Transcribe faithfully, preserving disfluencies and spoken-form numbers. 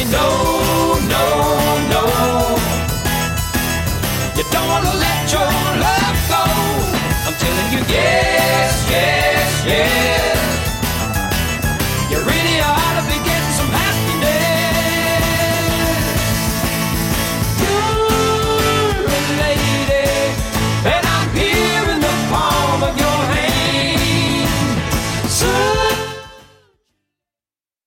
no, no, no. You don't wanna let your love go. I'm telling you, yes, yes, yes.